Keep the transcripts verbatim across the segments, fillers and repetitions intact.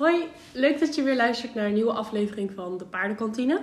Hoi, leuk dat je weer luistert naar een nieuwe aflevering van de Paardenkantine.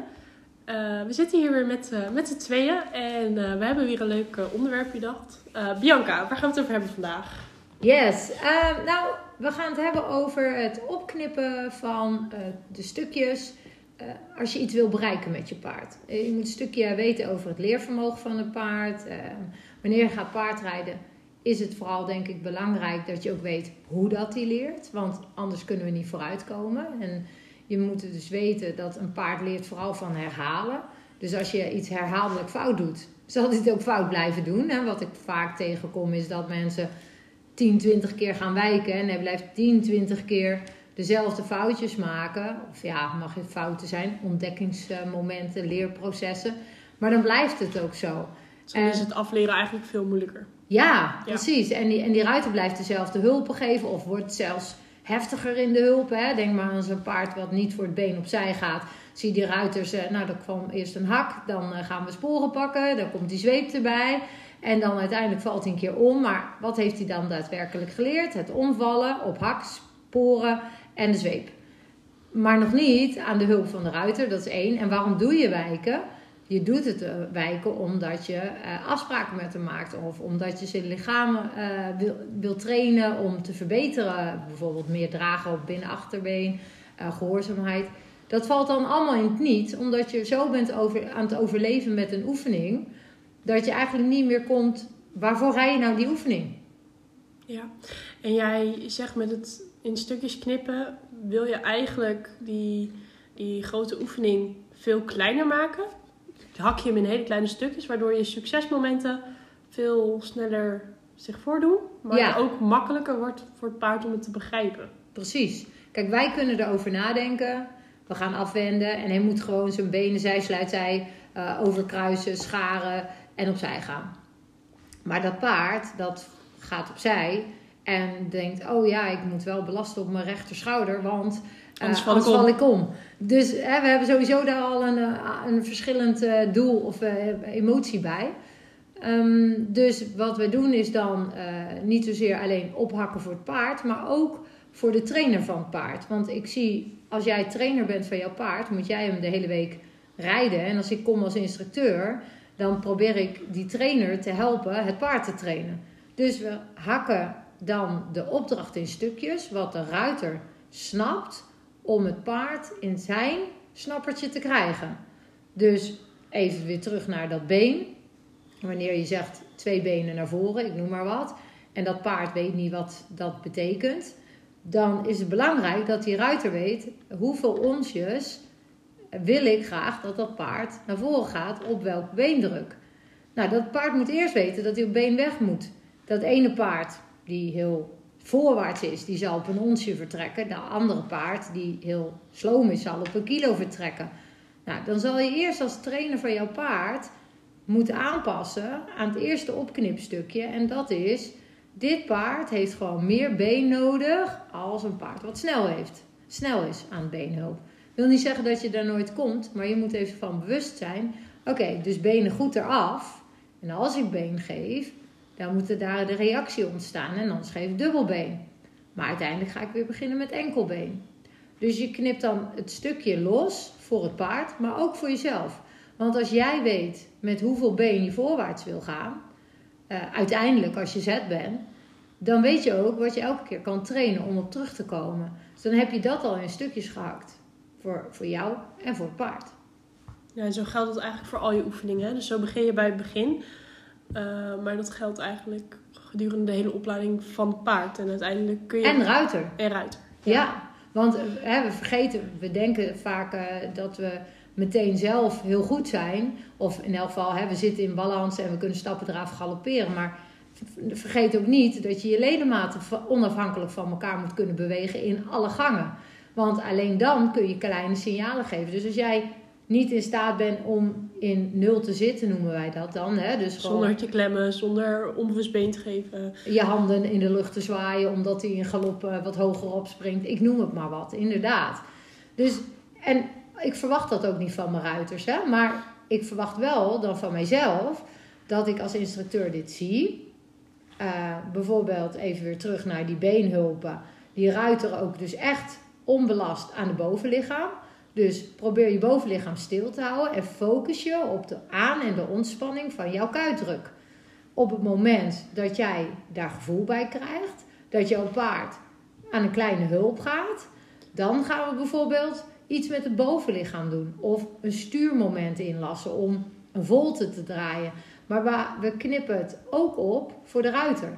Uh, we zitten hier weer met, uh, met z'n tweeën en uh, we hebben weer een leuk uh, onderwerp bedacht. Uh, Bianca, waar gaan we het over hebben vandaag? Yes, uh, nou we gaan het hebben over het opknippen van uh, de stukjes uh, als je iets wil bereiken met je paard. Uh, je moet een stukje weten over het leervermogen van het paard. Uh, wanneer je gaat paardrijden is het vooral denk ik belangrijk dat je ook weet hoe dat hij leert. Want anders kunnen we niet vooruitkomen. En je moet dus weten dat een paard leert vooral van herhalen. Dus als je iets herhaaldelijk fout doet, zal hij het ook fout blijven doen. En wat ik vaak tegenkom is dat mensen tien, twintig keer gaan wijken. En hij blijft tien, twintig keer dezelfde foutjes maken. Of ja, mag het fouten zijn. Ontdekkingsmomenten, leerprocessen. Maar dan blijft het ook zo. Dus dan is het afleren eigenlijk veel moeilijker. Ja, Ja. precies. En die, en die ruiter blijft dezelfde hulpen geven. Of wordt zelfs heftiger in de hulpen. Hè? Denk maar aan zo'n paard wat niet voor het been opzij gaat. Zie je die ruiters, eh, nou dan kwam eerst een hak. Dan eh, gaan we sporen pakken. Dan komt die zweep erbij. En dan uiteindelijk valt hij een keer om. Maar wat heeft hij dan daadwerkelijk geleerd? Het omvallen op hak, sporen en de zweep. Maar nog niet aan de hulp van de ruiter. Dat is één. En waarom doe je wijken? Je doet het uh, wijken omdat je uh, afspraken met hem maakt. Of omdat je zijn lichaam uh, wil, wil trainen om te verbeteren. Bijvoorbeeld meer dragen op binnen-achterbeen, uh, gehoorzaamheid. Dat valt dan allemaal in het niet. Omdat je zo bent over, aan het overleven met een oefening. Dat je eigenlijk niet meer komt. Waarvoor rij je nou die oefening? Ja, en jij zegt met het in stukjes knippen. Wil je eigenlijk die, die grote oefening veel kleiner maken? Hak je hem in hele kleine stukjes, waardoor je succesmomenten veel sneller zich voordoen. Maar Ja. het ook makkelijker wordt voor het paard om het te begrijpen. Precies. Kijk, wij kunnen erover nadenken. We gaan afwenden en hij moet gewoon zijn benen, zij, sluit, zij, uh, overkruisen, scharen en opzij gaan. Maar dat paard, dat gaat opzij en denkt, oh ja, ik moet wel belasten op mijn rechterschouder, want Uh, Anders val, anders ik, val ik om. Dus hè, we hebben sowieso daar al een, een verschillend uh, doel of uh, emotie bij. Um, dus wat we doen is dan uh, niet zozeer alleen ophakken voor het paard, maar ook voor de trainer van het paard. Want ik zie, als jij trainer bent van jouw paard, moet jij hem de hele week rijden. En als ik kom als instructeur, dan probeer ik die trainer te helpen het paard te trainen. Dus we hakken dan de opdracht in stukjes, wat de ruiter snapt, om het paard in zijn snappertje te krijgen. Dus even weer terug naar dat been. Wanneer je zegt twee benen naar voren, ik noem maar wat. En dat paard weet niet wat dat betekent. Dan is het belangrijk dat die ruiter weet hoeveel onsjes wil ik graag dat dat paard naar voren gaat op welk beendruk. Nou, dat paard moet eerst weten dat hij op been weg moet. Dat ene paard die heel voorwaarts is, die zal op een onsje vertrekken. De andere paard, die heel sloom is, zal op een kilo vertrekken. Nou, dan zal je eerst als trainer van jouw paard moeten aanpassen aan het eerste opknipstukje. En dat is, dit paard heeft gewoon meer been nodig als een paard wat snel heeft. Snel is aan beenhulp. Wil niet zeggen dat je daar nooit komt, maar je moet even van bewust zijn. Oké, okay, dus benen goed eraf. En als ik been geef, dan moet er daar de reactie ontstaan en anders geef ik dubbelbeen. Maar uiteindelijk ga ik weer beginnen met enkelbeen. Dus je knipt dan het stukje los voor het paard, maar ook voor jezelf. Want als jij weet met hoeveel been je voorwaarts wil gaan, uh, uiteindelijk als je zet bent, dan weet je ook wat je elke keer kan trainen om op terug te komen. Dus dan heb je dat al in stukjes gehakt. Voor, voor jou en voor het paard. Ja, en zo geldt het eigenlijk voor al je oefeningen. Hè? Dus zo begin je bij het begin. Uh, maar dat geldt eigenlijk gedurende de hele opleiding van het paard. En uiteindelijk kun je... En ruiter. En ruiter. Ja, ja want hè, we vergeten, we denken vaak uh, dat we meteen zelf heel goed zijn. Of in elk geval, hè, we zitten in balans en we kunnen stappen eraf galopperen. Maar vergeet ook niet dat je je ledematen onafhankelijk van elkaar moet kunnen bewegen in alle gangen. Want alleen dan kun je kleine signalen geven. Dus als jij niet in staat bent om in nul te zitten, noemen wij dat dan. Hè? Dus zonder te klemmen, zonder onbewust been te geven. Je handen in de lucht te zwaaien omdat hij in galop uh, wat hoger opspringt. Ik noem het maar wat, inderdaad. Dus, en ik verwacht dat ook niet van mijn ruiters. Hè? Maar ik verwacht wel dan van mijzelf dat ik als instructeur dit zie. Uh, bijvoorbeeld even weer terug naar die beenhulpen. Die ruiter ook dus echt onbelast aan de bovenlichaam. Dus probeer je bovenlichaam stil te houden en focus je op de aan- en de ontspanning van jouw kuitdruk. Op het moment dat jij daar gevoel bij krijgt, dat jouw paard aan een kleine hulp gaat, dan gaan we bijvoorbeeld iets met het bovenlichaam doen. Of een stuurmoment inlassen om een volte te draaien. Maar we knippen het ook op voor de ruiter.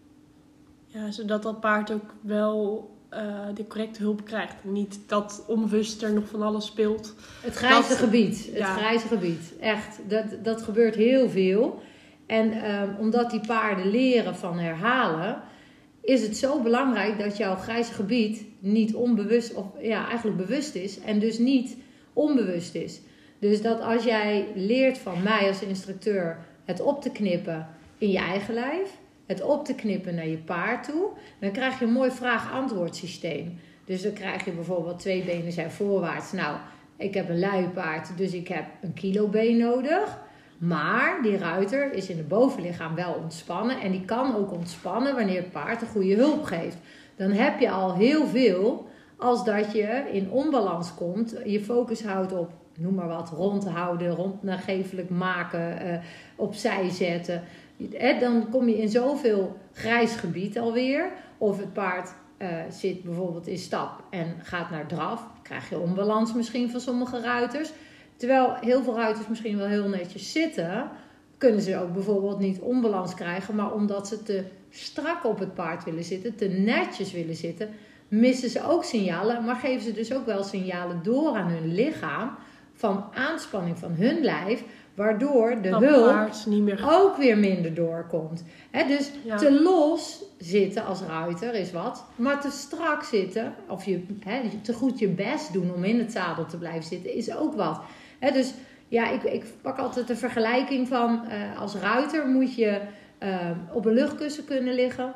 Ja, zodat dat paard ook wel uh, de correcte hulp krijgt. Niet dat onbewust er nog van alles speelt. Het grijze dat, gebied. Het ja. grijze gebied. Echt. Dat, dat gebeurt heel veel. En um, omdat die paarden leren van herhalen, is het zo belangrijk dat jouw grijze gebied niet onbewust, of ja, eigenlijk bewust is en dus niet onbewust is. Dus dat als jij leert van mij als instructeur het op te knippen in je eigen lijf, het op te knippen naar je paard toe, dan krijg je een mooi vraag-antwoord systeem. Dus dan krijg je bijvoorbeeld twee benen zijn voorwaarts. Nou, ik heb een luipaard, dus ik heb een kilo been nodig. Maar die ruiter is in het bovenlichaam wel ontspannen. En die kan ook ontspannen wanneer het paard een goede hulp geeft. Dan heb je al heel veel als dat je in onbalans komt. Je focus houdt op, noem maar wat, rondhouden, rondnagevelijk maken, uh, opzij zetten. Eh, dan kom je in zoveel grijs gebied alweer. Of het paard uh, zit bijvoorbeeld in stap en gaat naar draf. Krijg je onbalans misschien van sommige ruiters. Terwijl heel veel ruiters misschien wel heel netjes zitten, kunnen ze ook bijvoorbeeld niet onbalans krijgen. Maar omdat ze te strak op het paard willen zitten, te netjes willen zitten, missen ze ook signalen. Maar geven ze dus ook wel signalen door aan hun lichaam van aanspanning van hun lijf. Waardoor de dat hulp niet meer... ook weer minder doorkomt. He, dus ja. te los zitten als ruiter is wat. Maar te strak zitten, of je he, te goed je best doen om in het zadel te blijven zitten, is ook wat. He, dus ja, ik, ik pak altijd de vergelijking van uh, als ruiter moet je uh, op een luchtkussen kunnen liggen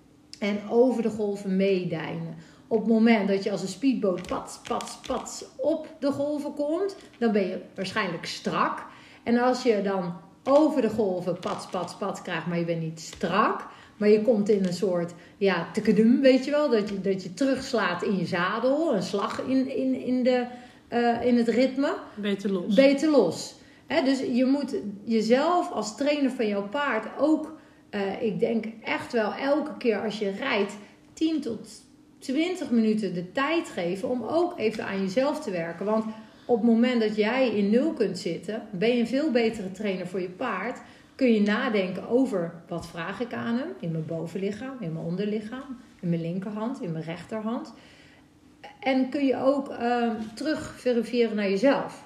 en over de golven meedijnen. Op het moment dat je als een speedboot pats, pats, pats op de golven komt, dan ben je waarschijnlijk strak. En als je dan over de golven pats, pats, pats krijgt, maar je bent niet strak, maar je komt in een soort, ja, tekadum, weet je wel, dat je, dat je terugslaat in je zadel, een slag in, in, in, de, uh, in het ritme. Beter los. Beter los. He, dus je moet jezelf als trainer van jouw paard ook, uh, ik denk echt wel elke keer als je rijdt, tien tot twintig minuten de tijd geven om ook even aan jezelf te werken. Want op het moment dat jij in nul kunt zitten, ben je een veel betere trainer voor je paard. Kun je nadenken over wat vraag ik aan hem in mijn bovenlichaam, in mijn onderlichaam, in mijn linkerhand, in mijn rechterhand. En kun je ook uh, terug verifiëren naar jezelf.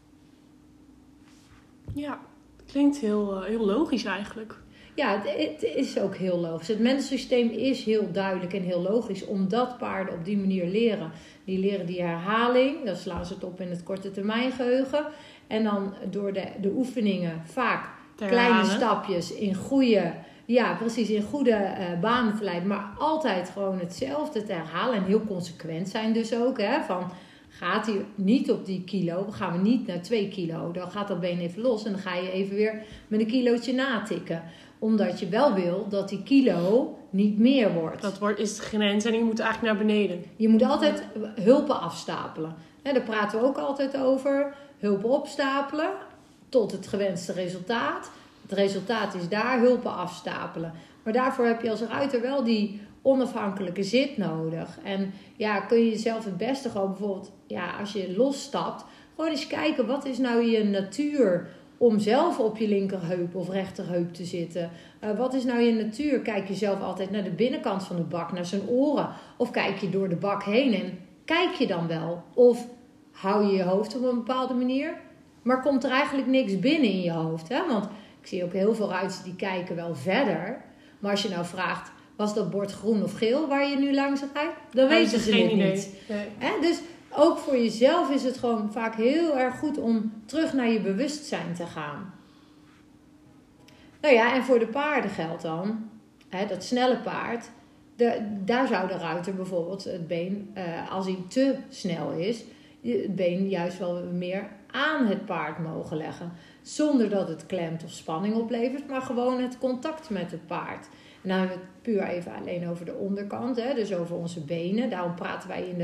Ja, klinkt heel, uh, heel logisch eigenlijk. Ja, het, het is ook heel logisch. Het mensensysteem is heel duidelijk en heel logisch, omdat paarden op die manier leren. Die leren die herhaling, dan slaan ze het op in het korte termijn geheugen. En dan door de, de oefeningen vaak Te kleine herhalen. stapjes in goede, ja, precies, in goede uh, banen te leiden. Maar altijd gewoon hetzelfde te herhalen en heel consequent zijn dus ook. Hè, van, gaat hij niet op die kilo, dan gaan we niet naar twee kilo. Dan gaat dat been even los en dan ga je even weer met een kilootje natikken. Omdat je wel wil dat die kilo niet meer wordt. Dat wordt, is geen grens en je moet eigenlijk naar beneden. Je moet altijd hulpen afstapelen. He, daar praten we ook altijd over. Hulpen opstapelen tot het gewenste resultaat. Het resultaat is daar, hulpen afstapelen. Maar daarvoor heb je als ruiter wel die onafhankelijke zit nodig. En ja, kun je jezelf het beste gewoon bijvoorbeeld, ja, als je losstapt, gewoon eens kijken, wat is nou je natuur om zelf op je linkerheup of rechterheup te zitten? Uh, wat is nou je natuur? Kijk je zelf altijd naar de binnenkant van de bak, naar zijn oren? Of kijk je door de bak heen en kijk je dan wel? Of hou je je hoofd op een bepaalde manier, maar komt er eigenlijk niks binnen in je hoofd? Hè? Want ik zie ook heel veel ruiters die kijken wel verder. Maar als je nou vraagt, was dat bord groen of geel waar je nu langs rijdt? Dan weten ze het niet. Nee. Hè? Dus ook voor jezelf is het gewoon vaak heel erg goed om terug naar je bewustzijn te gaan. Nou ja, en voor de paarden geldt dan, hè, dat snelle paard, de, daar zou de ruiter bijvoorbeeld het been, uh, als hij te snel is, het been juist wel meer aan het paard mogen leggen. Zonder dat het klemt of spanning oplevert, maar gewoon het contact met het paard. En dan hebben we het puur even alleen over de onderkant, hè, dus over onze benen. Daarom praten wij in de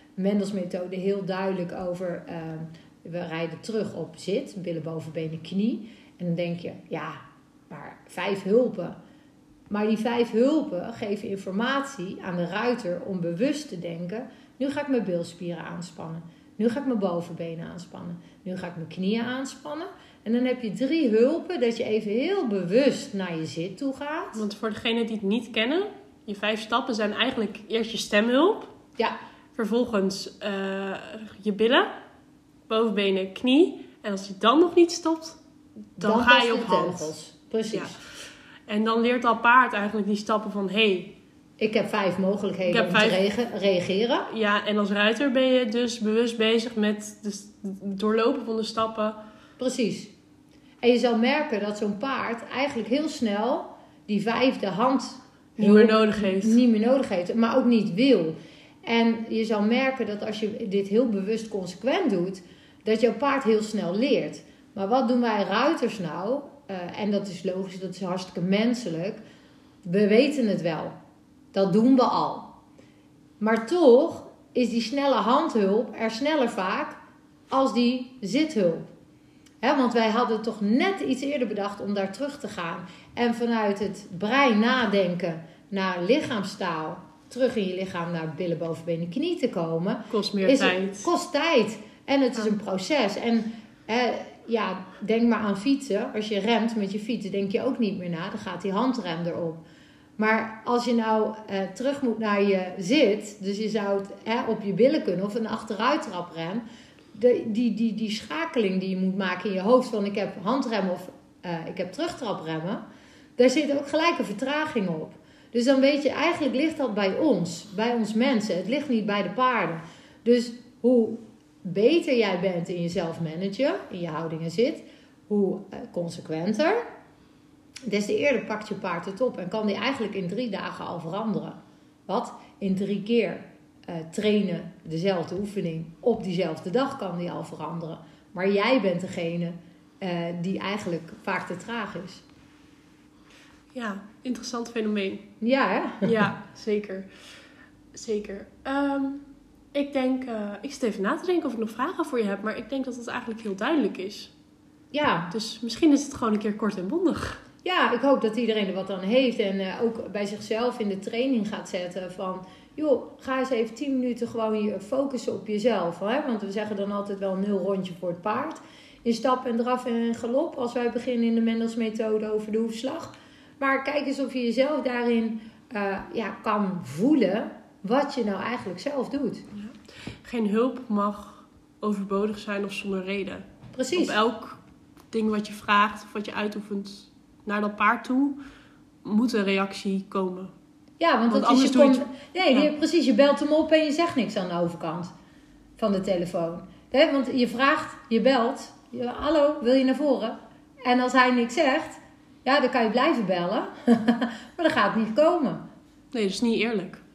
Mendels methode heel duidelijk over... Uh, we rijden terug op zit, billen boven benen knie. En dan denk je, ja, maar vijf hulpen. Maar die vijf hulpen geven informatie aan de ruiter om bewust te denken... nu ga ik mijn bilspieren aanspannen. Nu ga ik mijn bovenbenen aanspannen. Nu ga ik mijn knieën aanspannen. En dan heb je drie hulpen dat je even heel bewust naar je zit toe gaat. Want voor degenen die het niet kennen, je vijf stappen zijn eigenlijk eerst je stemhulp. Ja. Vervolgens uh, je billen, bovenbenen, knie. En als je dan nog niet stopt, dan, dan ga je op hand. Teugels. Precies. Ja. En dan leert al paard eigenlijk die stappen van... Hey, ik heb vijf mogelijkheden heb om vijf... te reageren. Ja, en als ruiter ben je dus bewust bezig met het doorlopen van de stappen. Precies. En je zal merken dat zo'n paard eigenlijk heel snel die vijfde hand... niet meer nodig heeft. Niet meer nodig heeft, maar ook niet wil. En je zal merken dat als je dit heel bewust consequent doet... dat jouw paard heel snel leert. Maar wat doen wij ruiters nou? Uh, en dat is logisch, dat is hartstikke menselijk. We weten het wel. Dat doen we al. Maar toch is die snelle handhulp er sneller vaak als die zithulp. He, want wij hadden toch net iets eerder bedacht om daar terug te gaan. En vanuit het brein nadenken naar lichaamstaal... terug in je lichaam naar billen, bovenbenen, knie te komen... Kost meer is tijd. Het, kost tijd. En het is een proces. En he, ja, denk maar aan fietsen. Als je remt met je fiets, denk je ook niet meer na. Dan gaat die handrem erop. Maar als je nou eh, terug moet naar je zit... dus je zou het hè, op je billen kunnen of een achteruittraprem... De, die, die, die schakeling die je moet maken in je hoofd... van ik heb handrem of uh, ik heb terugtrapremmen... daar zit ook gelijk een vertraging op. Dus dan weet je, eigenlijk ligt dat bij ons. Bij ons mensen. Het ligt niet bij de paarden. Dus hoe beter jij bent in jezelf managen... in je houding en zit... hoe uh, consequenter... des te eerder pakt je paard het op en kan die eigenlijk in drie dagen al veranderen. Wat? In drie keer uh, trainen, dezelfde oefening, op diezelfde dag kan die al veranderen. Maar jij bent degene uh, die eigenlijk vaak te traag is. Ja, interessant fenomeen. Ja, hè? Ja, zeker. Zeker. Um, ik denk, uh, ik zit even na te denken of ik nog vragen voor je heb, maar ik denk dat het eigenlijk heel duidelijk is. Ja. Dus misschien is het gewoon een keer kort en bondig. Ja, ik hoop dat iedereen er wat aan heeft en uh, ook bij zichzelf in de training gaat zetten van... joh, ga eens even tien minuten gewoon je focussen op jezelf. Hè? Want we zeggen dan altijd wel nul rondje voor het paard. In stap en draf en galop als wij beginnen in de Mendels methode over de hoefslag. Maar kijk eens of je jezelf daarin uh, ja, kan voelen wat je nou eigenlijk zelf doet. Ja. Geen hulp mag overbodig zijn of zonder reden. Precies. Op elk ding wat je vraagt of wat je uitoefent... naar dat paard toe moet een reactie komen. Ja, want, want dat is je kon... het... Nee, ja. je, precies. Je belt hem op en je zegt niks aan de overkant van de telefoon. He, want je vraagt, je belt. Je, hallo, wil je naar voren? En als hij niks zegt, ja, dan kan je blijven bellen. Maar dan gaat het niet komen. Nee, dat is niet eerlijk.